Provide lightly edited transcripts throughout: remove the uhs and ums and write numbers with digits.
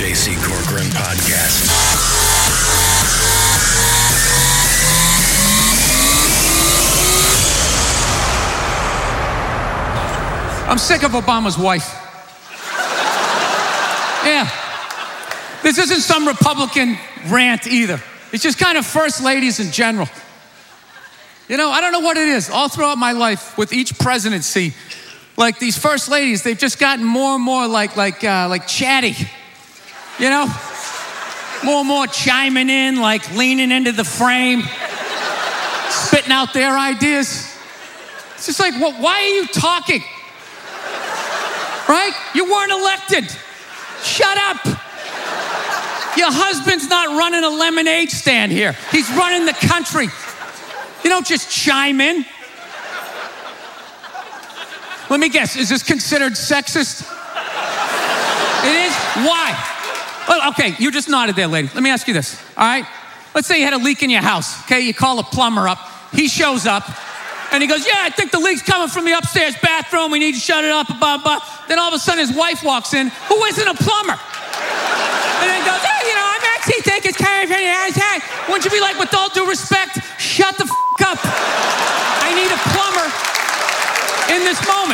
J.C. Corcoran Podcast. I'm sick of Obama's wife. Yeah. This isn't some Republican rant either. It's just kind of first ladies in general. You know, I don't know what it is. All throughout my life, with each presidency, like these first ladies, they've just gotten more and more like chatty. You know? More and more chiming in, like leaning into the frame, spitting out their ideas. It's just like, well, why are you talking? Right? You weren't elected. Shut up. Your husband's not running a lemonade stand here. He's running the country. You don't just chime in. Let me guess, is this considered sexist? It is? Why? Well, okay, you just nodded there, lady. Let me ask you this, all right? Let's say you had a leak in your house, okay? You call a plumber up. He shows up, and he goes, yeah, I think the leak's coming from the upstairs bathroom. We need to shut it up, blah, blah. Then all of a sudden his wife walks in, who isn't a plumber. And then goes, hey, you know, I'm actually thinking it's kind of, wouldn't you be like, with all due respect, shut the up. I need a plumber in this moment.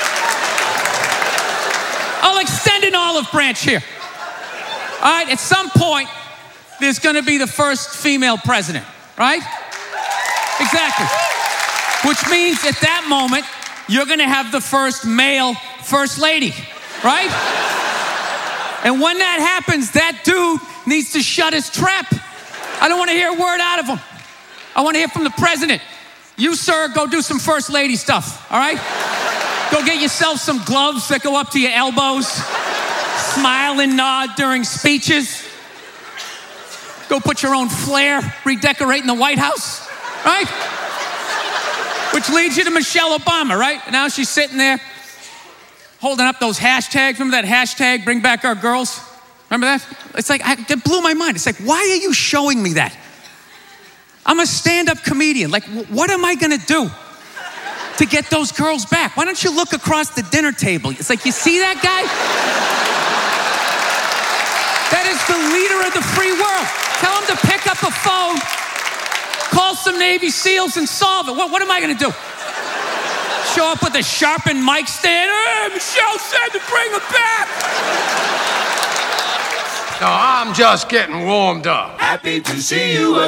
I'll extend an olive branch here. All right, at some point, there's going to be the first female president, right? Exactly. Which means at that moment, you're going to have the first male first lady, right? And when that happens, that dude needs to shut his trap. I don't want to hear a word out of him. I want to hear from the president. You, sir, go do some first lady stuff, all right? Go get yourself some gloves that go up to your elbows. Smile and nod during speeches. Go put your own flair redecorating the White House, right? Which leads you to Michelle Obama, right? And now she's sitting there holding up those hashtags. Remember that hashtag, bring back our girls? Remember that? It's like, it blew my mind. It's like, why are you showing me that? I'm a stand-up comedian. Like, what am I going to do to get those girls back? Why don't you look across the dinner table? It's like, you see that guy? That is the leader of the free world. Tell him to pick up a phone, call some Navy SEALs and solve it. What am I going to do? Show up with a sharpened mic stand? Hey, Michelle said to bring him back. No, I'm just getting warmed up. Happy to see you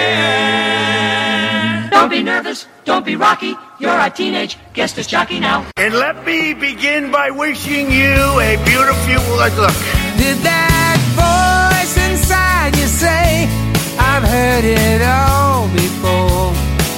again. Don't be nervous. Don't be rocky. You're a teenage guest disc jockey now. And let me begin by wishing you a beautiful look. Did that voice inside you say, I've heard it all before?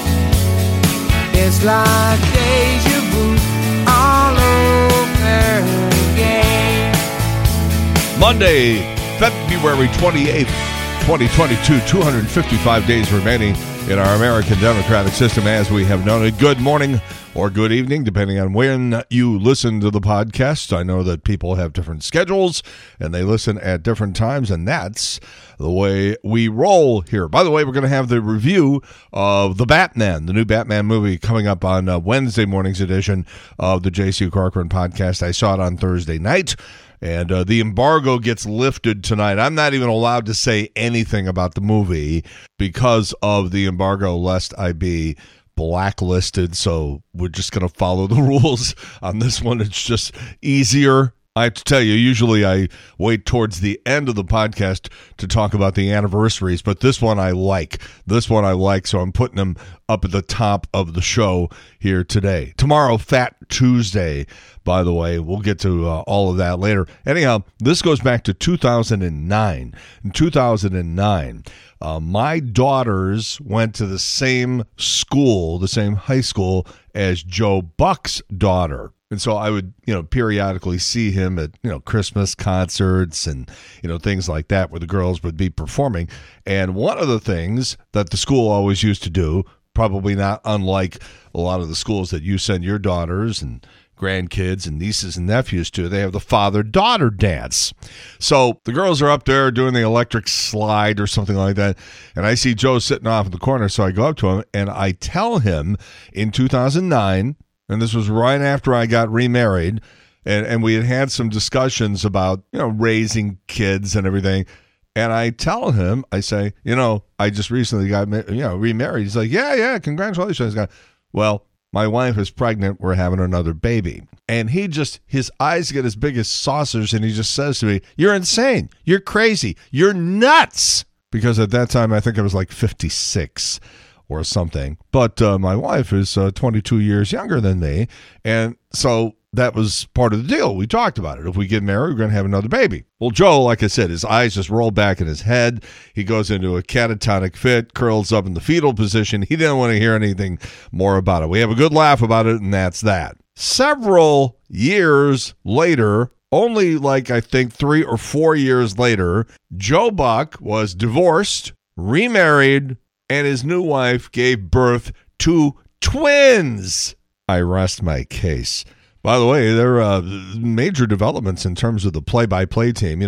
It's like deja vu all over again. Monday, February 28th, 2022, 255 days remaining in our American democratic system as we have known it. Good morning or good evening, depending on when you listen to the podcast. I know that people have different schedules and they listen at different times, and that's the way we roll here. By the way, we're going to have the review of The Batman, the new Batman movie, coming up on Wednesday morning's edition of the J.C. Corcoran podcast. I saw it on Thursday night. And the embargo gets lifted tonight. I'm not even allowed to say anything about the movie because of the embargo, lest I be blacklisted. So we're just going to follow the rules on this one. It's just easier. I have to tell you, usually I wait towards the end of the podcast to talk about the anniversaries, but this one I like. So I'm putting them up at the top of the show here today. Tomorrow, Fat Tuesday, by the way. We'll get to all of that later. Anyhow, this goes back to 2009. In 2009, my daughters went to the same school, the same high school as Joe Buck's daughter. And so I would, periodically see him at, Christmas concerts and, things like that where the girls would be performing. And one of the things that the school always used to do, probably not unlike a lot of the schools that you send your daughters and grandkids and nieces and nephews to, they have the father-daughter dance. So the girls are up there doing the electric slide or something like that, and I see Joe sitting off in the corner, so I go up to him and I tell him in 2009, and this was right after I got remarried, And we had some discussions about, raising kids and everything. And I tell him, I say, I just recently got, remarried. He's like, yeah, congratulations. Well, my wife is pregnant. We're having another baby. And his eyes get as big as saucers, and he just says to me, you're insane. You're crazy. You're nuts. Because at that time, I think I was like 56 or something. But my wife is 22 years younger than me. And so that was part of the deal. We talked about it. If we get married, we're going to have another baby. Well, Joe, like I said, his eyes just roll back in his head. He goes into a catatonic fit, curls up in the fetal position. He didn't want to hear anything more about it. We have a good laugh about it, and that's that. Several years later, only like I think 3 or 4 years later, Joe Buck was divorced, remarried, and his new wife gave birth to twins. I rest my case. By the way, there are major developments in terms of the play-by-play team.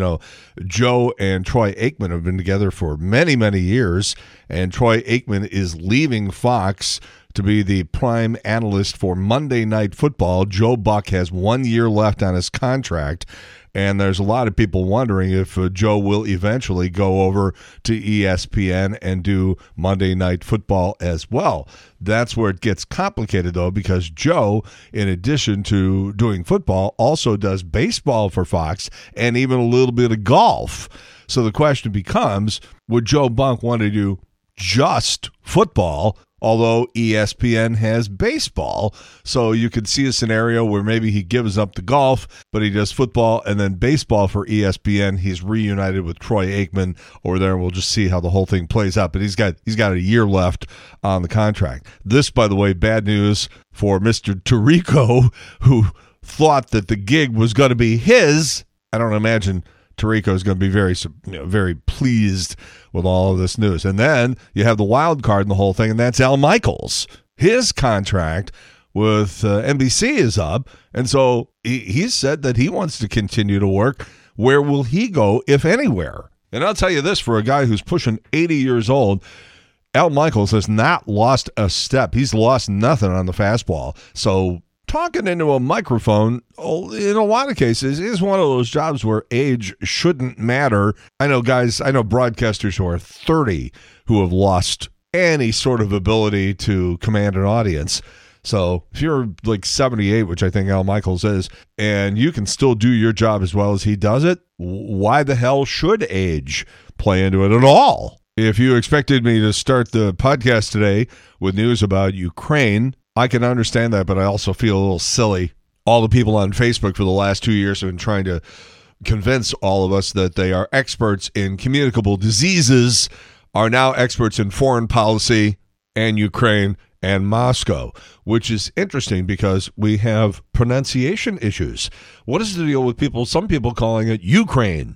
Joe and Troy Aikman have been together for many, many years, and Troy Aikman is leaving Fox to be the prime analyst for Monday Night Football. Joe Buck has 1 year left on his contract, and there's a lot of people wondering if Joe will eventually go over to ESPN and do Monday Night Football as well. That's where it gets complicated, though, because Joe, in addition to doing football, also does baseball for Fox and even a little bit of golf. So the question becomes, would Joe Buck want to do just football, although ESPN has baseball? So you could see a scenario where maybe he gives up the golf, but he does football and then baseball for ESPN. He's reunited with Troy Aikman over there, and we'll just see how the whole thing plays out. But he's got a year left on the contract. This, by the way, bad news for Mr. Tirico, who thought that the gig was going to be his. I don't imagine Tirico is going to be very pleased with all of this news. And then you have the wild card in the whole thing, and that's Al Michaels. His contract with NBC is up, and so he said that he wants to continue to work. Where will he go, if anywhere? And I'll tell you this, for a guy who's pushing 80 years old, Al Michaels has not lost a step. He's lost nothing on the fastball. So talking into a microphone, in a lot of cases, is one of those jobs where age shouldn't matter. I know broadcasters who are 30 who have lost any sort of ability to command an audience. So if you're like 78, which I think Al Michaels is, and you can still do your job as well as he does it, why the hell should age play into it at all? If you expected me to start the podcast today with news about Ukraine, I can understand that, but I also feel a little silly. All the people on Facebook for the last 2 years have been trying to convince all of us that they are experts in communicable diseases, are now experts in foreign policy and Ukraine and Moscow, which is interesting because we have pronunciation issues. What is the deal with some people calling it Ukraine?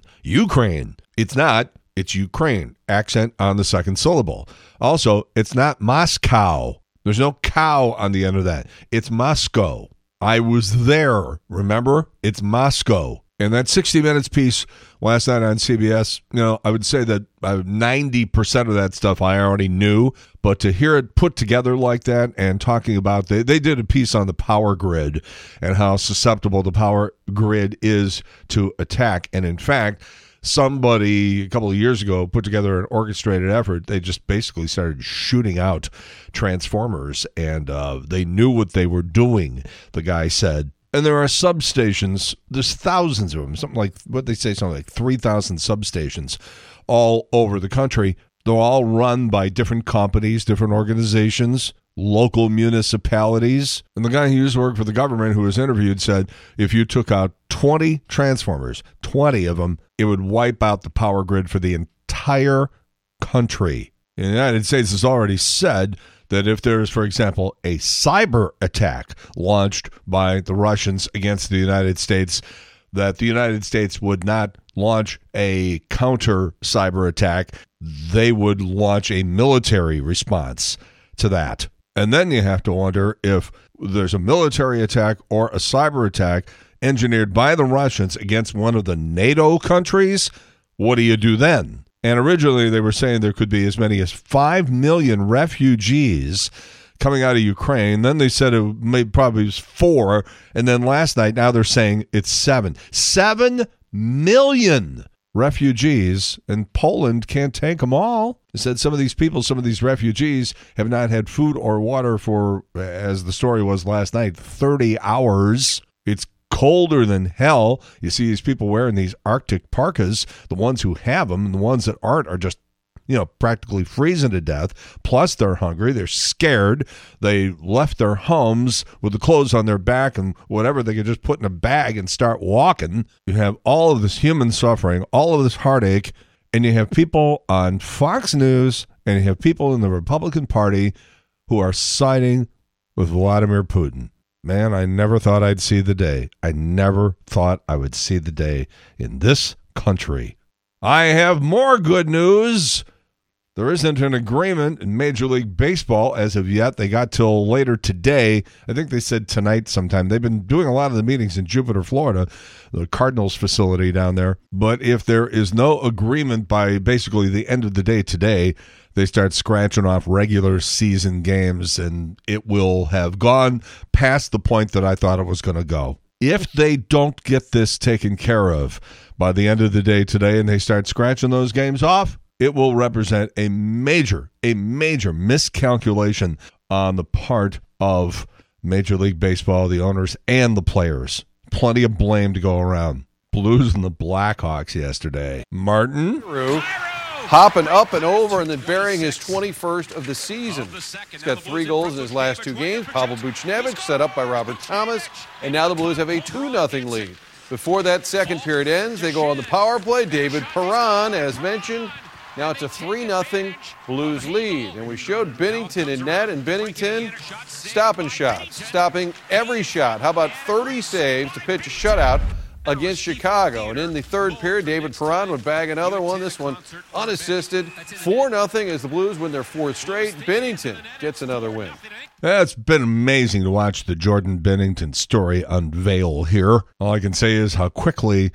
It's not. It's Ukraine. Accent on the second syllable. Also, it's not Moscow. There's no cow on the end of that. It's Moscow. I was there. Remember? It's Moscow. And that 60 Minutes piece last night on CBS, I would say that 90% of that stuff I already knew, but to hear it put together like that and talking about, they did a piece on the power grid and how susceptible the power grid is to attack. And in fact, somebody a couple of years ago put together an orchestrated effort. They just basically started shooting out transformers, and they knew what they were doing, the guy said. And there are substations, there's thousands of them, something like 3,000 substations all over the country. They're all run by different companies, different organizations, local municipalities. And the guy who used to work for the government who was interviewed said if you took out 20 transformers, 20 of them, it would wipe out the power grid for the entire country. The United States has already said that if there's, for example, a cyber attack launched by the Russians against the United States, that the United States would not launch a counter cyber attack. They would launch a military response to that. And then you have to wonder if there's a military attack or a cyber attack engineered by the Russians against one of the NATO countries, what do you do then? And originally they were saying there could be as many as 5 million refugees coming out of Ukraine. Then they said it probably was 4. And then last night, now they're saying it's 7. 7 million refugees, and Poland can't take them all. They said some of these refugees have not had food or water for, as the story was last night, 30 hours. It's colder than hell. You see these people wearing these Arctic parkas. The ones who have them and the ones that aren't are just, practically freezing to death. Plus, they're hungry. They're scared. They left their homes with the clothes on their back and whatever they could just put in a bag and start walking. You have all of this human suffering, all of this heartache, and you have people on Fox News and you have people in the Republican Party who are siding with Vladimir Putin. Man, I never thought I'd see the day. I never thought I would see the day in this country. I have more good news. There isn't an agreement in Major League Baseball as of yet. They got till later today. I think they said tonight sometime. They've been doing a lot of the meetings in Jupiter, Florida, the Cardinals facility down there. But if there is no agreement by basically the end of the day today, they start scratching off regular season games, and it will have gone past the point that I thought it was going to go. If they don't get this taken care of by the end of the day today and they start scratching those games off, it will represent a major miscalculation on the part of Major League Baseball, the owners, and the players. Plenty of blame to go around. Blues and the Blackhawks yesterday. Martin? Hopping up and over and then burying his 21st of the season. He's got 3 goals in his last 2 games. Pavel Buchnevich set up by Robert Thomas, and now the Blues have a 2-0 lead. Before that second period ends, they go on the power play. David Perron, as mentioned. Now it's a 3-0 Blues lead. And we showed Binnington in net, and Binnington stopping shots, stopping every shot. How about 30 saves to pitch a shutout against Chicago? And in the third period, David Perron would bag another one, this one unassisted. 4-0 as the Blues win their 4th straight. Binnington gets another win. It's been amazing to watch the Jordan Binnington story unveil here. All I can say is how quickly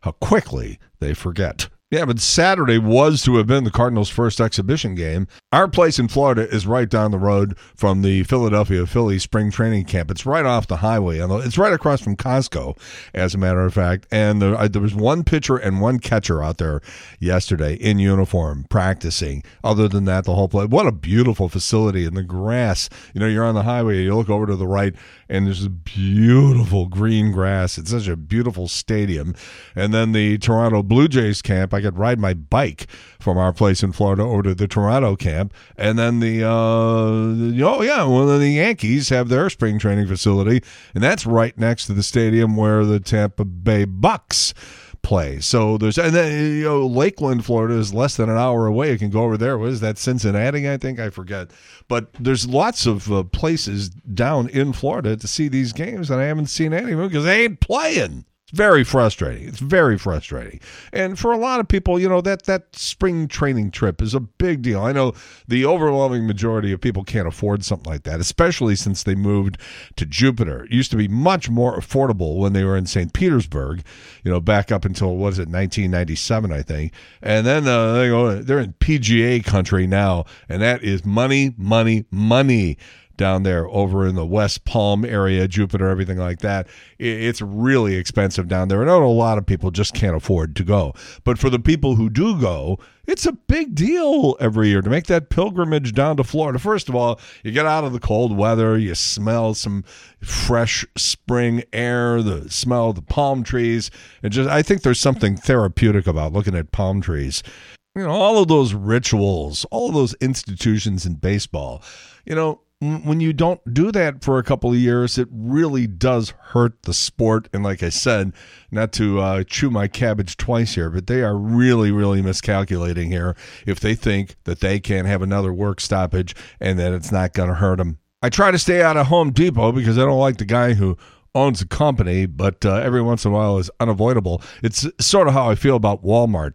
they forget. Yeah, but Saturday was to have been the Cardinals' first exhibition game. Our place in Florida is right down the road from the Philadelphia Phillies spring training camp. It's right off the highway. It's right across from Costco, as a matter of fact. And there was one pitcher and one catcher out there yesterday in uniform practicing. Other than that, the whole play. What a beautiful facility. And the grass, you're on the highway, you look over to the right, and there's a beautiful green grass. It's such a beautiful stadium. And then the Toronto Blue Jays camp, I could ride my bike from our place in Florida over to the Toronto camp. And then the Yankees have their spring training facility, and that's right next to the stadium where the Tampa Bay Bucks play. So Lakeland, Florida is less than an hour away. You can go over there. What is that, Cincinnati, I think? I forget. But there's lots of places down in Florida to see these games, and I haven't seen any of them because they ain't playing. It's very frustrating. It's very frustrating. And for a lot of people, that spring training trip is a big deal. I know the overwhelming majority of people can't afford something like that, especially since they moved to Jupiter. It used to be much more affordable when they were in St. Petersburg, back up until, 1997, I think. And then they're in PGA country now, and that is money, money, money. Down there over in the West Palm area, Jupiter, everything like that. It's really expensive down there. And I know a lot of people just can't afford to go. But for the people who do go, it's a big deal every year to make that pilgrimage down to Florida. First of all, you get out of the cold weather, you smell some fresh spring air, the smell of the palm trees. And I think there's something therapeutic about looking at palm trees. All of those rituals, all of those institutions in baseball, when you don't do that for a couple of years, it really does hurt the sport. And like I said, not to chew my cabbage twice here, but they are really, really miscalculating here if they think that they can't have another work stoppage and that it's not going to hurt them. I try to stay out of Home Depot because I don't like the guy who owns a company, but every once in a while is unavoidable. It's sort of how I feel about Walmart.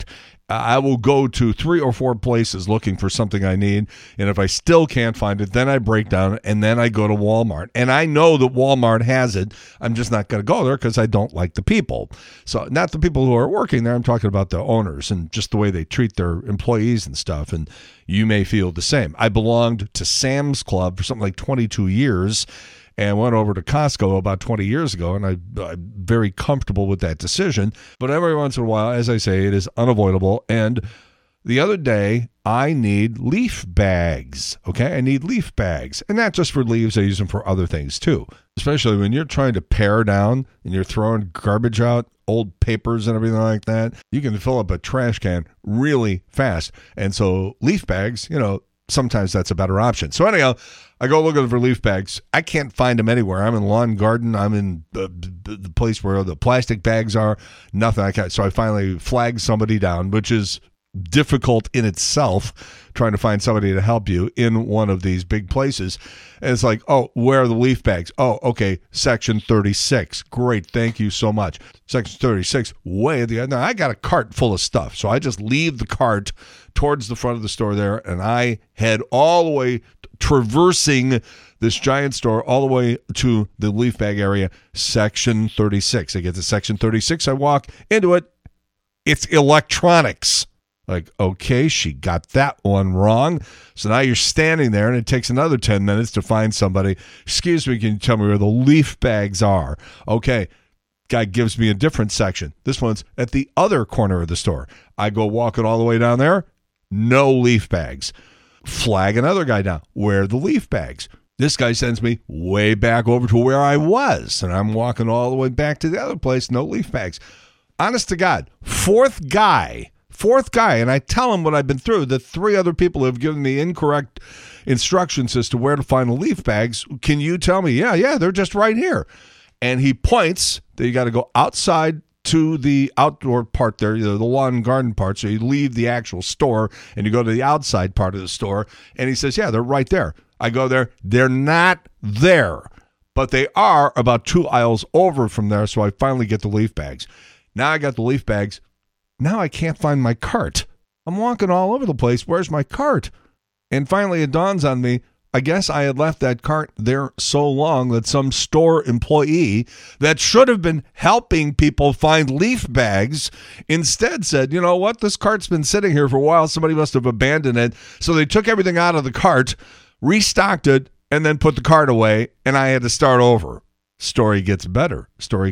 I will go to 3 or 4 places looking for something I need, and if I still can't find it, then I break down, and then I go to Walmart. And I know that Walmart has it. I'm just not going to go there because I don't like the people. So not the people who are working there. I'm talking about the owners and just the way they treat their employees and stuff, and you may feel the same. I belonged to Sam's Club for something like 22 years, and went over to Costco about 20 years ago, and I'm very comfortable with that decision. But every once in a while, as I say, it is unavoidable. And the other day, I need leaf bags, okay? I need leaf bags. And not just for leaves, I use them for other things too, especially when you're trying to pare down and you're throwing garbage out, old papers and everything like that. You can fill up a trash can really fast. And so leaf bags, sometimes that's a better option. So anyhow, I go looking for leaf bags. I can't find them anywhere. I'm in lawn and garden. I'm in the place where the plastic bags are. Nothing. I can't. So I finally flag somebody down, which is difficult in itself, trying to find somebody to help you in one of these big places. And it's like, oh, where are the leaf bags? Oh, okay, section 36. Great, thank you so much. Section 36, way at the end. Now, I got a cart full of stuff, so I just leave the cart towards the front of the store there, and I head all the way, traversing this giant store, all the way to the leaf bag area, section 36. I get to section 36, I walk into it. It's electronics. Like, okay, she got that one wrong. So now you're standing there, and it takes another 10 minutes to find somebody. Excuse me, can you tell me where the leaf bags are? Okay, guy gives me a different section. This one's at the other corner of the store. I go walking all the way down there. No leaf bags. Flag another guy down. Where are the leaf bags? This guy sends me way back over to where I was, and I'm walking all the way back to the other place. No leaf bags. Honest to God, fourth guy, and I tell him what I've been through, that 3 other people have given me incorrect instructions as to where to find the leaf bags. Can you tell me? Yeah, they're just right here. And he points that you got to go outside to the outdoor part there, the lawn and garden part. So you leave the actual store and you go to the outside part of the store. And he says, yeah, they're right there. I go there. They're not there, but they are about 2 aisles over from there. So I finally get the leaf bags. Now I got the leaf bags. Now I can't find my cart. I'm walking all over the place. Where's my cart? And finally it dawns on me, I guess I had left that cart there so long that some store employee that should have been helping people find leaf bags instead said, you know what, this cart's been sitting here for a while. Somebody must have abandoned it. So they took everything out of the cart, restocked it, and then put the cart away, and I had to start over. Story gets better.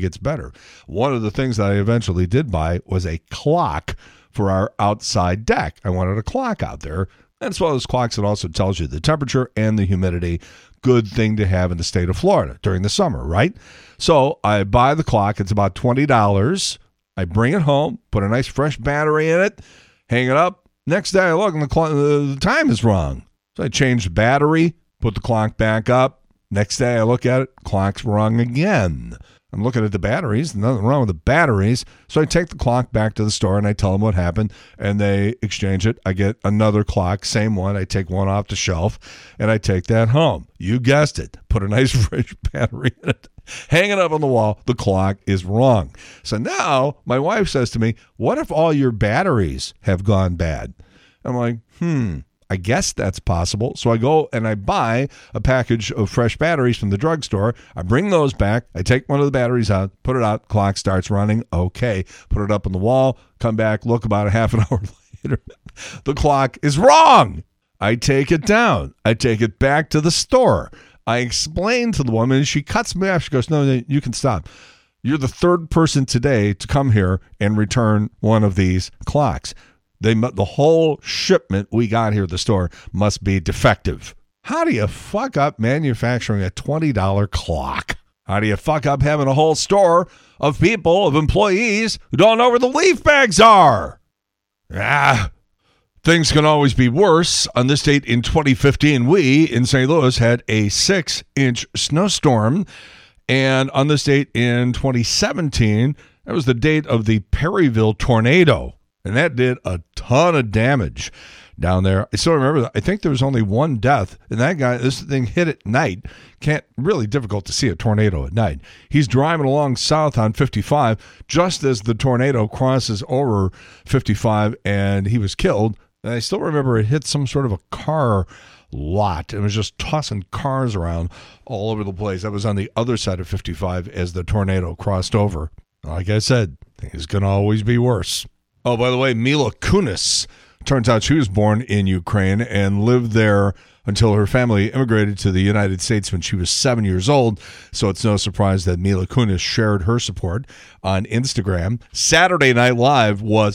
One of the things that I eventually did buy was a clock for our outside deck. I wanted a clock out there. And it's one of those clocks that also tells you the temperature and the humidity. Good thing to have in the state of Florida during the summer, right? So I buy the clock. It's about $20. I bring it home, put a nice fresh battery in it, hang it up. Next day I look and the time is wrong. So I change the battery, put the clock back up. Next day I look at it, clock's wrong again. I'm looking at the batteries, nothing wrong with the batteries. So I take the clock back to the store and I tell them what happened, and they exchange it. I get another clock, same one. I take one off the shelf and I take that home. You guessed it. Put a nice fresh battery in it. Hang it up on the wall. The clock is wrong. So now my wife says to me, what if all your batteries have gone bad? I'm like, I guess that's possible. So I go and I buy a package of fresh batteries from the drugstore. I bring those back. I take one of the batteries out, put it out. Clock starts running. Okay. Put it up on the wall. Come back. Look about a half an hour later. The clock is wrong. I take it down. I take it back to the store. I explain to the woman. She cuts me off. She goes, no, you can stop. You're the 3rd person today to come here and return one of these clocks. The whole shipment we got here at the store must be defective. How do you fuck up manufacturing a $20 clock? How do you fuck up having a whole store of people, of employees, who don't know where the leaf bags are? Things can always be worse. On this date in 2015, we in St. Louis had a 6-inch snowstorm. And on this date in 2017, that was the date of the Perryville tornado. And that did a ton of damage. down there. I still remember that. I think there was only one death, and that guy, this thing hit at night. Really difficult to see a tornado at night. He's driving along south on 55 just as the tornado crosses over 55, and he was killed. And I still remember it hit some sort of a car lot. It was just tossing cars around all over the place. That was on the other side of 55 as the tornado crossed over. Like I said, things can always be worse. Oh, by the way, Mila Kunis, turns out she was born in Ukraine and lived there until her family immigrated to the United States when she was 7 years old. So it's no surprise that Mila Kunis shared her support on Instagram. Saturday Night Live was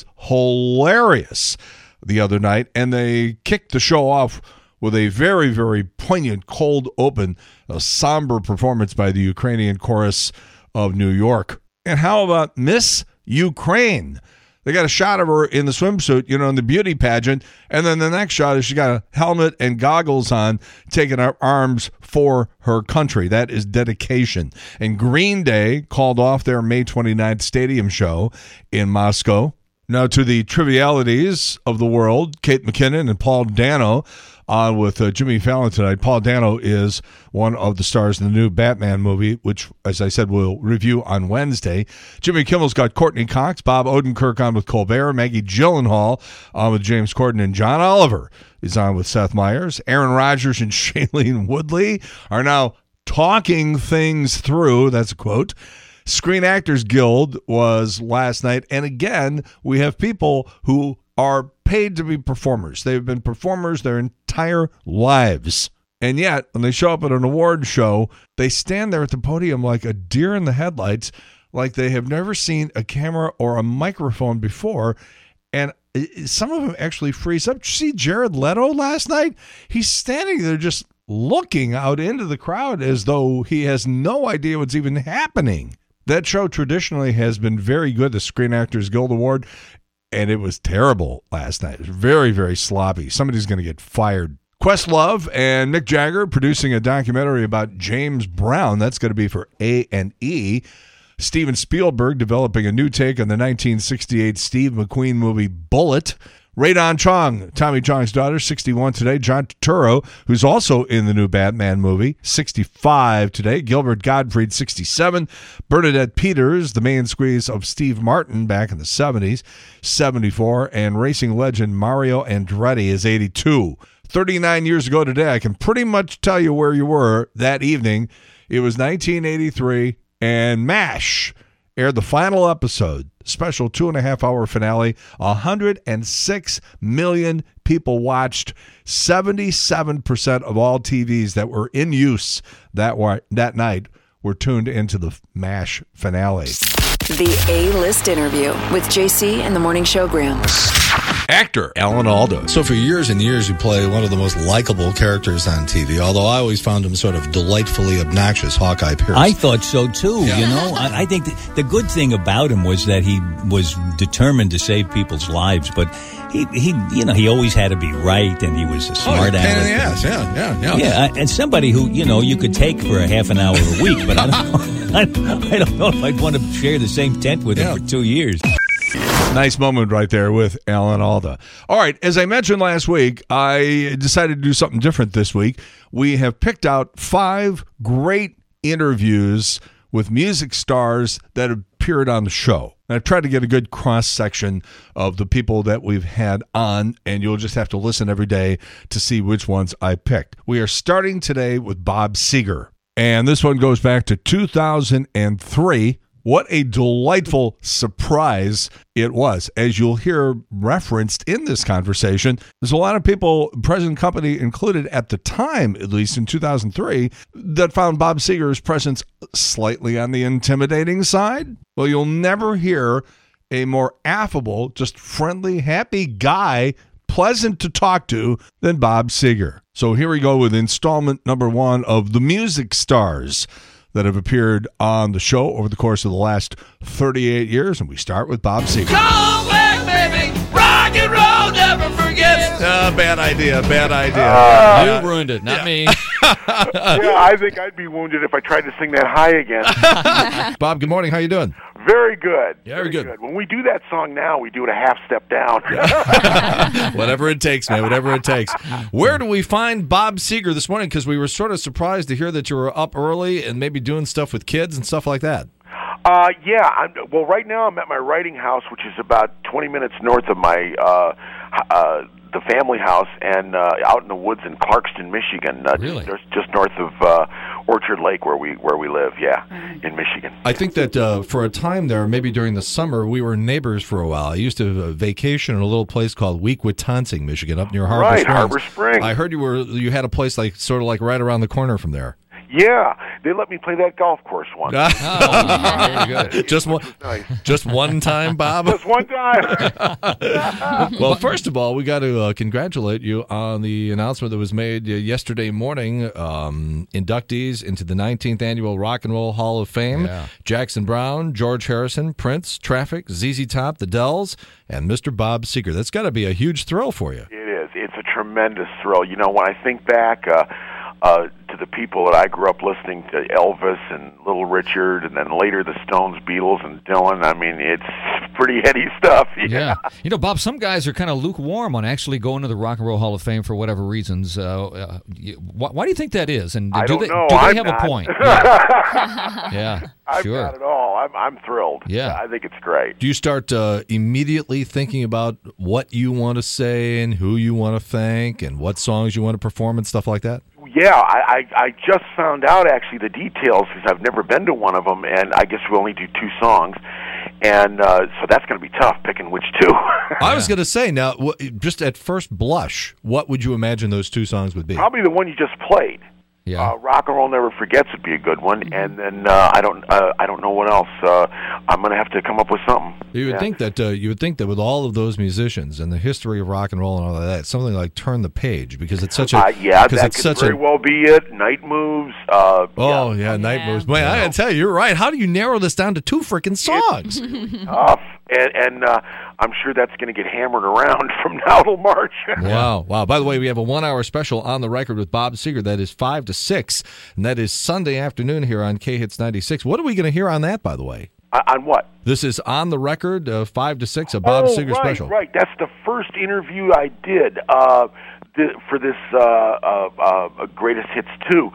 hilarious the other night, and they kicked the show off with a very, very poignant cold open, a somber performance by the Ukrainian chorus of New York. And how about Miss Ukraine? They got a shot of her in the swimsuit, in the beauty pageant, and then the next shot is she got a helmet and goggles on, taking up arms for her country. That is dedication. And Green Day called off their May 29th stadium show in Moscow. Now to the trivialities of the world, Kate McKinnon and Paul Dano on with Jimmy Fallon tonight. Paul Dano is one of the stars in the new Batman movie, which, as I said, we'll review on Wednesday. Jimmy Kimmel's got Courtney Cox, Bob Odenkirk on with Colbert, Maggie Gyllenhaal on with James Corden, and John Oliver is on with Seth Meyers. Aaron Rodgers and Shailene Woodley are now talking things through. That's a quote. Screen Actors Guild was last night, and again, we have people who are paid to be performers. They've been performers their entire lives. And yet, when they show up at an award show, they stand there at the podium like a deer in the headlights, like they have never seen a camera or a microphone before. And some of them actually freeze up. Did you see Jared Leto last night? He's standing there just looking out into the crowd as though he has no idea what's even happening. That show traditionally has been very good, the Screen Actors Guild Award, and it was terrible last night. It was very, very sloppy. Somebody's going to get fired. Questlove and Mick Jagger producing a documentary about James Brown. That's going to be for A&E. Steven Spielberg developing a new take on the 1968 Steve McQueen movie Bullet. Radon Chong, Tommy Chong's daughter, 61 today. John Turturro, who's also in the new Batman movie, 65 today. Gilbert Gottfried, 67. Bernadette Peters, the main squeeze of Steve Martin back in the 70s, 74. And racing legend Mario Andretti is 82. 39 years ago today, I can pretty much tell you where you were that evening. It was 1983, and MASH aired the final episode, special 2.5-hour finale. 106 million people watched. 77% of all TVs that were in use that night were tuned into the MASH finale. The A-List interview with JC and the Morning Show Graham. Actor Alan Alda. So for years and years, you play one of the most likable characters on TV, although I always found him sort of delightfully obnoxious, Hawkeye Pierce. I thought so, too. Yeah. I think the good thing about him was that he was determined to save people's lives, but he always had to be right, and he was a smart aleck. Pain in the ass, yeah. Yeah, and somebody who, you could take for a half an hour a week, but I don't know if I'd want to share the same tent with him for 2 years. Nice moment right there with Alan Alda. All right, as I mentioned last week, I decided to do something different this week. We have picked out 5 great interviews with music stars that appeared on the show. And I've tried to get a good cross-section of the people that we've had on, and you'll just have to listen every day to see which ones I picked. We are starting today with Bob Seger, and this one goes back to 2003. What a delightful surprise it was. As you'll hear referenced in this conversation, there's a lot of people, present company included at the time, at least in 2003, that found Bob Seger's presence slightly on the intimidating side. Well, you'll never hear a more affable, just friendly, happy guy, pleasant to talk to than Bob Seger. So here we go with installment number 1 of The Music Stars that have appeared on the show over the course of the last 38 years, and we start with Bob Seger. Come back, baby. Rock and roll never forgets. Bad idea. You ruined it, not me. Yeah, I think I'd be wounded if I tried to sing that high again. Bob, good morning. How you doing? Very good. Very good. When we do that song now, we do it a half step down. Whatever it takes, man. Whatever it takes. Where do we find Bob Seger this morning? Because we were sort of surprised to hear that you were up early and maybe doing stuff with kids and stuff like that. Yeah. Well, right now I'm at my writing house, which is about 20 minutes north of my the family house, and out in the woods in Clarkston, Michigan. Really? Just north of Orchard Lake, where we live. Yeah, in Michigan. I think that for a time there, maybe during the summer, we were neighbors for a while. I used to vacation in a little place called Weequatonting, Michigan, up near Harbor Springs. Harbor Springs. I heard you had a place sort of right around the corner from there. Yeah, they let me play that golf course once. Very good. Just one time, Bob? Just one time. Well, first of all, we got to congratulate you on the announcement that was made yesterday morning. Inductees into the 19th Annual Rock and Roll Hall of Fame. Yeah. Jackson Browne, George Harrison, Prince, Traffic, ZZ Top, The Dells, and Mr. Bob Seger. That's got to be a huge thrill for you. It is. It's a tremendous thrill. You know, when I think back to the people that I grew up listening to, Elvis and Little Richard, and then later the Stones, Beatles, and Dylan. I mean, it's pretty heady stuff. Yeah. You know, Bob, some guys are kind of lukewarm on actually going to the Rock and Roll Hall of Fame for whatever reasons. Why do you think that is? And I don't know. Do they I'm have not. a point? Yeah, I'm sure. not at all. I'm thrilled. Yeah. I think it's great. Do you start immediately thinking about what you want to say and who you want to thank and what songs you want to perform and stuff like that? Yeah, I just found out actually the details because I've never been to one of them, and I guess we only do 2 songs, and so that's going to be tough picking which 2. I was going to say, now, just at first blush, what would you imagine those 2 songs would be? Probably the one you just played. Yeah. Rock and Roll Never Forgets would be a good one, and then I don't know what else. I'm going to have to come up with something. You would think that with all of those musicians and the history of rock and roll and all of that, something like Turn the Page, because it's such a that could very well be it. Night Moves. Night Moves. Man, I got to tell you, you're right. How do you narrow this down to 2 freaking songs? Tough. And I'm sure that's going to get hammered around from now till March. Wow. By the way, we have a 1-hour special on the record with Bob Seger. That is 5 to 6, and that is Sunday afternoon here on K-Hits 96. What are we going to hear on that, by the way? On what? This is On the Record, 5 to 6, a Bob Seger special. Right. That's the first interview I did for this Greatest Hits 2.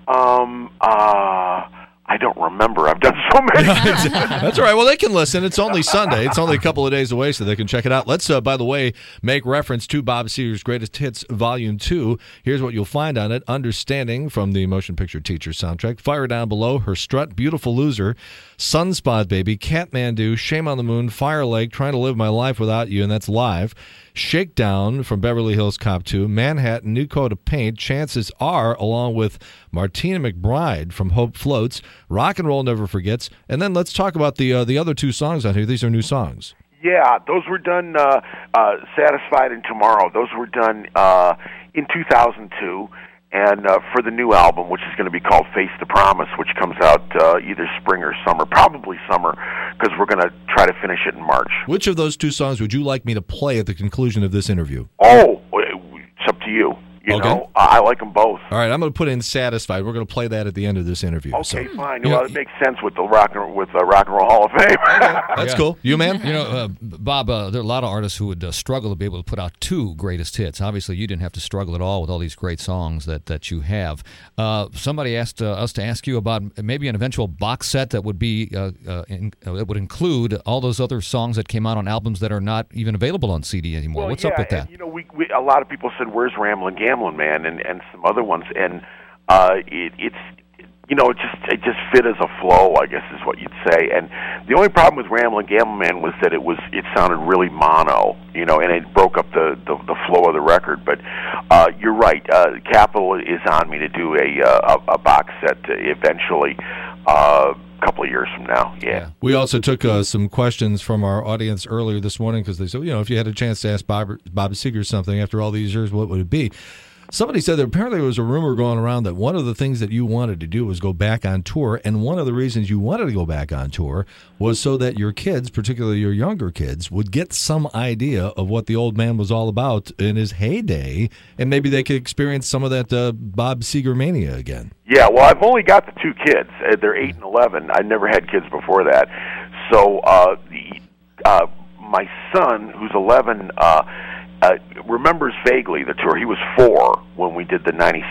I don't remember. I've done so many. That's all right. Well, they can listen. It's only Sunday. It's only a couple of days away, so they can check it out. Let's, by the way, make reference to Bob Seger's Greatest Hits Volume 2. Here's what you'll find on it. Understanding from the Motion Picture Teacher soundtrack. Fire Down Below, Her Strut, Beautiful Loser, Sunspot Baby, Kathmandu, Shame on the Moon, Fire Lake, Trying to Live My Life Without You, and that's live. Shakedown from Beverly Hills Cop 2, Manhattan, New Coat of Paint, Chances Are, along with Martina McBride from Hope Floats, Rock and Roll Never Forgets, and then let's talk about the other 2 songs on here. These are new songs. Yeah, those were done, Satisfied and Tomorrow. Those were done in 2002. And for the new album, which is going to be called Face the Promise, which comes out either spring or summer, probably summer, because we're going to try to finish it in March. Which of those 2 songs would you like me to play at the conclusion of this interview? Oh, it's up to you. You know, I like them both. All right, I'm going to put in Satisfied. We're going to play that at the end of this interview. Okay, fine. Well, it makes sense with the Rock and Roll Hall of Fame. That's cool. You, man? You know, Bob, there are a lot of artists who would struggle to be able to put out 2 greatest hits. Obviously, you didn't have to struggle at all with all these great songs that you have. Somebody asked us to ask you about maybe an eventual box set that would be that would include all those other songs that came out on albums that are not even available on CD anymore. Well, What's up with that? And, you know, we a lot of people said, "Where's Ramblin' Gamblin' Man?" and some other ones, and it's you know, it just fit as a flow, I guess is what you'd say. And the only problem with Ramblin' Gamblin' Man was that it sounded really mono, you know, and it broke up the flow of the record. But you're right, Capitol is on me to do a box set eventually. Couple of years from now, yeah. We also took some questions from our audience earlier this morning because they said, you know, if you had a chance to ask Bob Seger something after all these years, what would it be? Somebody said that apparently there was a rumor going around that one of the things that you wanted to do was go back on tour, and one of the reasons you wanted to go back on tour was so that your kids, particularly your younger kids, would get some idea of what the old man was all about in his heyday, and maybe they could experience some of that Bob Seger mania again. Yeah, well, I've only got the 2 kids. They're 8 and 11. I never had kids before that. So my son, who's 11, remembers vaguely the tour. He was 4 when we did the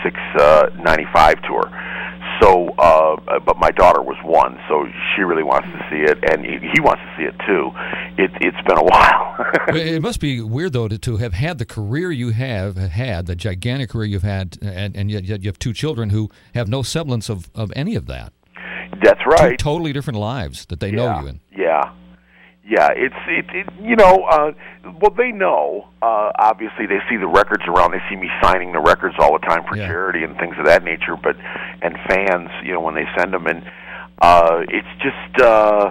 96-95 tour. So, but my daughter was 1, so she really wants to see it, and he wants to see it too. It's been a while. It must be weird, though, to have had the career you have had, the gigantic career you've had, and yet you have 2 children who have no semblance of any of that. That's right. 2 totally different lives that they know you in. Yeah. Yeah, it's well, they know. Obviously, they see the records around. They see me signing the records all the time for charity and things of that nature. And fans, when they send them, and it's just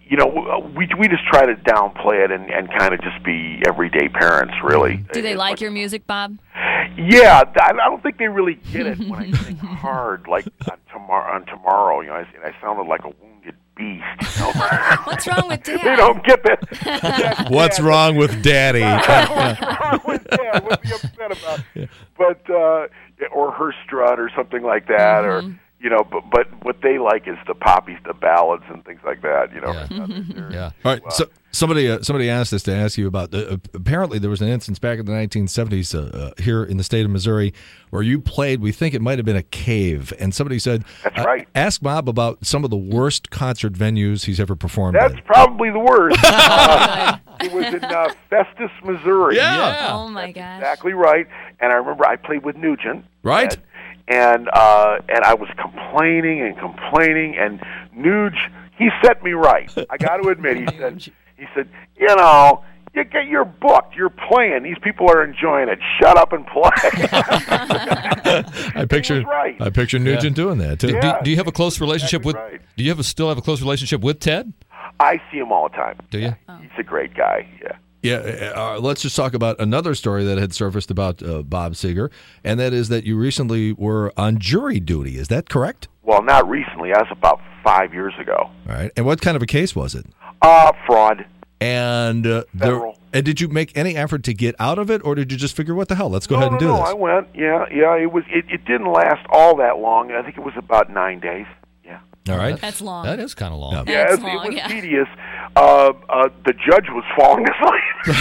we just try to downplay it and kind of just be everyday parents, really. Do they like your music, Bob? Yeah, I don't think they really get it when I sing hard, like on tomorrow. I sounded like a wounded beast. What's wrong with Dad? They don't get that. What's wrong with Daddy? What's wrong with Dad? What's he upset about? But or her strut or something like that, or but what they like is the poppies, the ballads, and things like that. Yeah. All right. So somebody asked us to ask you about. Apparently, there was an instance back in the 1970s here in the state of Missouri where you played. We think it might have been a cave, and somebody said, "That's right." Ask Bob about some of the worst concert venues he's ever performed. That's probably the worst. It was in Festus, Missouri. Yeah. Oh my gosh. Exactly right. And I remember I played with Nugent. Right. And I was complaining, and Nuge, he set me right. I got to admit, he said, you're booked, you're playing. These people are enjoying it. Shut up and play. I picture Nugent doing that too. Yeah. Do you have a close relationship with? Right. Do you still have a close relationship with Ted? I see him all the time. Do you? He's a great guy. Yeah. Yeah, let's just talk about another story that had surfaced about Bob Seger, and that is that you recently were on jury duty. Is that correct? Well, not recently. That was about 5 years ago. All right. And what kind of a case was it? Fraud. And Federal. And did you make any effort to get out of it, or did you just figure, what the hell, let's go ahead and do this? I went. Yeah. It didn't last all that long. I think it was about 9 days. Yeah. All right. That's long. That is kind of long. Yeah, That's it long, was tedious. The judge was falling asleep.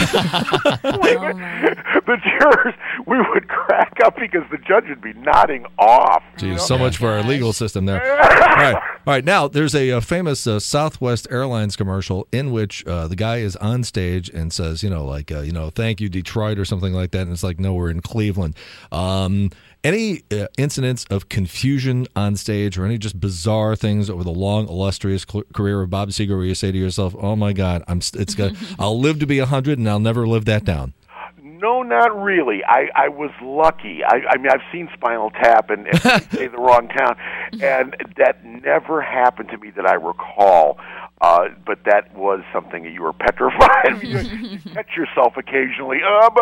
The jurors, we would crack up because the judge would be nodding off. Geez, so much for our legal system there. All right. Now, there's a famous Southwest Airlines commercial in which the guy is on stage and says, thank you, Detroit, or something like that. And it's like, no, we're in Cleveland. Any incidents of confusion on stage, or any just bizarre things over the long, illustrious career of Bob Seger, where you say to yourself, "Oh my God, I'll live to be 100, and I'll never live that down"? No, not really. I was lucky. I mean, I've seen Spinal Tap and say the wrong town, and that never happened to me that I recall. But that was something that you were petrified. You catch yourself occasionally,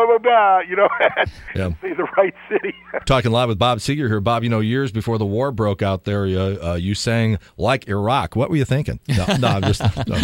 and say the right city. Talking live with Bob Seger here. Bob, years before the war broke out there, you sang Like Iraq. What were you thinking? No, I'm just...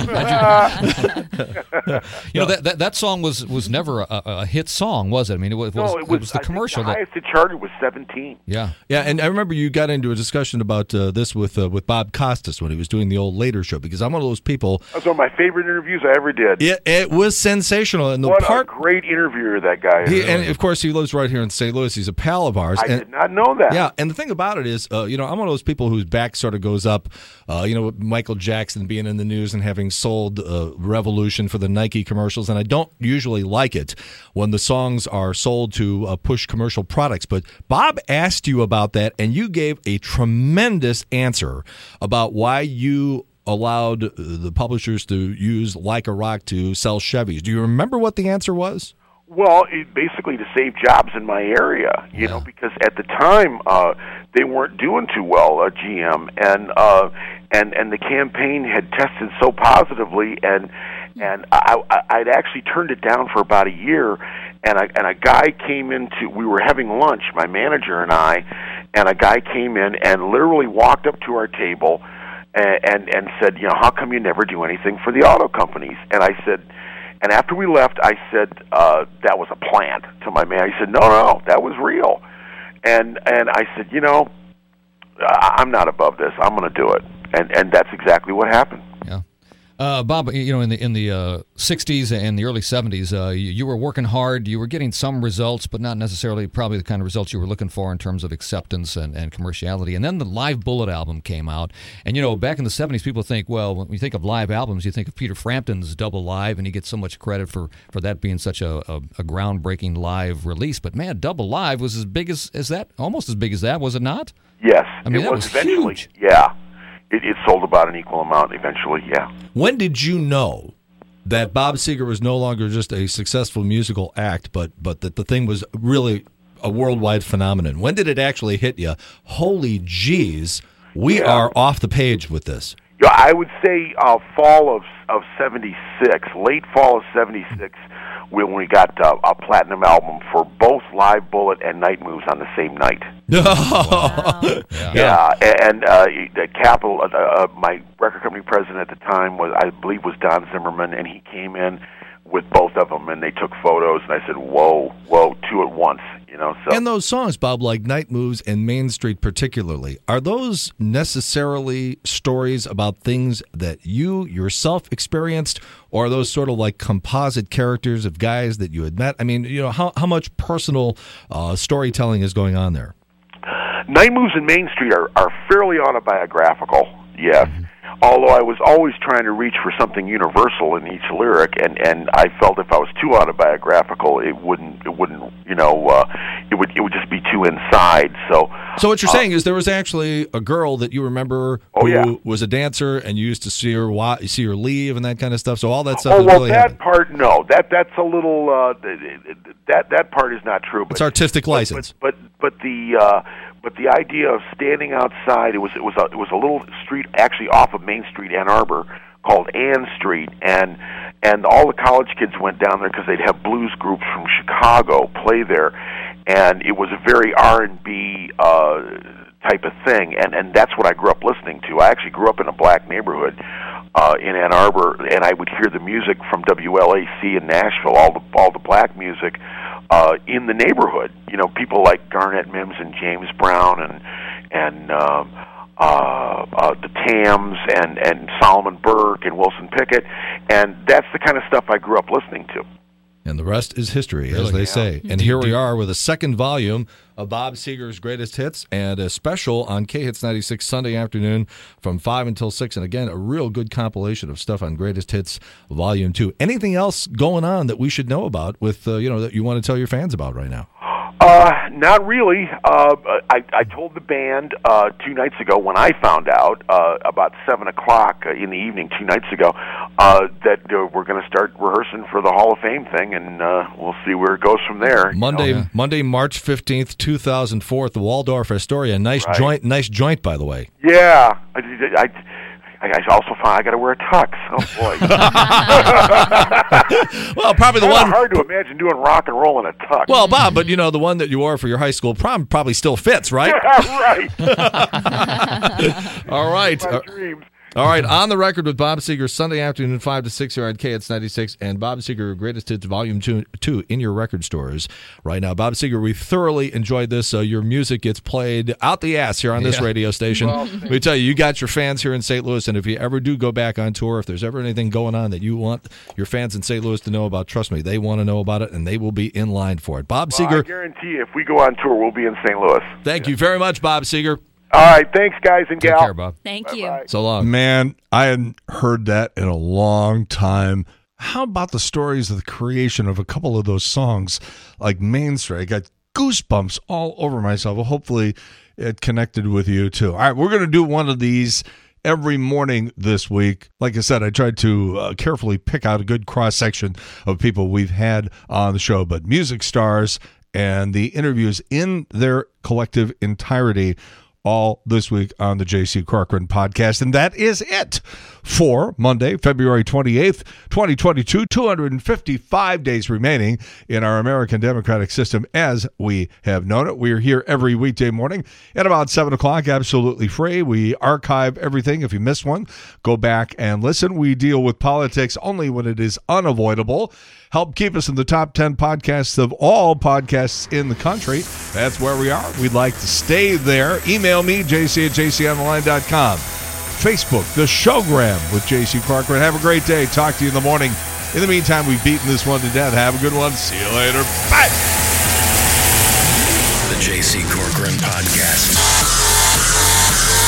That song was never a hit song, was it? I mean, it was the commercial. The highest it charted was 17. Yeah. Yeah, and I remember you got into a discussion about this with Bob Costas when he was doing the old Later Show, because I'm one of those people. That was one of my favorite interviews I ever did. It was sensational. And what a great interviewer that guy is. And, of course, he lives right here in St. Louis. He's a pal of ours. I did not know that. Yeah, and the thing about it is, I'm one of those people whose back sort of goes up, with Michael Jackson being in the news and having sold Revolution for the Nike commercials, and I don't usually like it when the songs are sold to push commercial products. But Bob asked you about that, and you gave a tremendous answer about why you allowed the publishers to use Like a Rock to sell Chevys. Do you remember what the answer was? Well, basically to save jobs in my area, because at the time they weren't doing too well, GM, and the campaign had tested so positively, and I'd actually turned it down for about a year, and a guy came into, we were having lunch, my manager and I, and a guy came in and literally walked up to our table and said, how come you never do anything for the auto companies? And I said, and after we left, I said, that was a plant to my man. He said, no, that was real. And I said, I'm not above this. I'm going to do it. And that's exactly what happened. Yeah. Bob, in the 60s and the early 70s, you were working hard. You were getting some results, but not necessarily probably the kind of results you were looking for in terms of acceptance and commerciality. And then the Live Bullet album came out. And, back in the 70s, people think, well, when you think of live albums, you think of Peter Frampton's Double Live, and he gets so much credit for that being such a groundbreaking live release. But, man, Double Live was as big as that, almost as big as that, was it not? Yes. I mean, it was eventually, huge. Yeah. It sold about an equal amount eventually, yeah. When did you know that Bob Seger was no longer just a successful musical act, but that the thing was really a worldwide phenomenon? When did it actually hit you? Holy jeez, we are off the page with this. Yeah, I would say fall of 76, late fall of 76, when we got a platinum album for both Live Bullet and Night Moves on the same night. Wow. Yeah, and the Capitol, my record company president at the time I believe was Don Zimmerman, and he came in with both of them, and they took photos, and I said, whoa, two at once, So. And those songs, Bob, like Night Moves and Main Street particularly, are those necessarily stories about things that you yourself experienced, or are those sort of like composite characters of guys that you had met? I mean, how much personal storytelling is going on there? Night Moves and Main Street are fairly autobiographical, yes. Mm-hmm. Although I was always trying to reach for something universal in each lyric, and I felt if I was too autobiographical, it would just be too inside. So what you're saying is there was actually a girl that you remember who was a dancer, and you used to see her leave and that kind of stuff. So all that stuff. That part, no, that's a little that part is not true. But, it's artistic license. But the idea of standing outside, it was a little street actually off of Main Street, Ann Arbor, called Ann Street, and all the college kids went down there because they'd have blues groups from Chicago play there, and it was a very R&B type of thing, and that's what I grew up listening to. I actually grew up in a black neighborhood in Ann Arbor, and I would hear the music from WLAC in Nashville, all the black music in the neighborhood. People like Garnett Mims and James Brown and the Tams and Solomon Burke and Wilson Pickett, and that's the kind of stuff I grew up listening to. And the rest is history, as they say. And here we are with a second volume of Bob Seger's Greatest Hits, and a special on K-Hits 96 Sunday afternoon from 5 until 6. And again, a real good compilation of stuff on Greatest Hits Volume 2. Anything else going on that we should know about with, that you want to tell your fans about right now? Not really. I told the band 2 nights ago when I found out about 7 o'clock in the evening 2 nights ago that we're going to start rehearsing for the Hall of Fame thing, and we'll see where it goes from there. Monday, March 15th, 2004 at the Waldorf Astoria. Nice joint, by the way. Yeah, I also found I got to wear a tux. Oh boy! Well, probably the one. It's hard to imagine doing rock and roll in a tux. Well, Bob, but the one that you wore for your high school prom probably still fits, right? Yeah, right. All right. My dreams. All right, on the record with Bob Seger, Sunday afternoon, 5 to 6 here on K-Hits 96, and Bob Seger, Greatest Hits Volume 2 in your record stores right now. Bob Seger, we thoroughly enjoyed this. Your music gets played out the ass here on this radio station. Well, let me tell you, you got your fans here in St. Louis, and if you ever do go back on tour, if there's ever anything going on that you want your fans in St. Louis to know about, trust me, they want to know about it, and they will be in line for it. Bob Seger. I guarantee you, if we go on tour, we'll be in St. Louis. Thank you very much, Bob Seger. All right, thanks, guys and gal. Take care, Bob. Thank you. So long. Man, I hadn't heard that in a long time. How about the stories of the creation of a couple of those songs, like Main Street? I got goosebumps all over myself. Well, hopefully it connected with you, too. All right, we're going to do one of these every morning this week. Like I said, I tried to carefully pick out a good cross-section of people we've had on the show, but music stars and the interviews in their collective entirety all this week on the J.C. Corcoran podcast. And that is it for Monday, February 28th, 2022. 255 days remaining in our American democratic system as we have known it. We are here every weekday morning at about 7 o'clock, absolutely free. We archive everything. If you missed one, go back and listen. We deal with politics only when it is unavoidable. Help keep us in the top 10 podcasts of all podcasts in the country. That's where we are. We'd like to stay there. Email me, jc@jconline.com. Facebook, The Showgram with J.C. Corcoran. Have a great day. Talk to you in the morning. In the meantime, we've beaten this one to death. Have a good one. See you later. Bye. The J.C. Corcoran Podcast.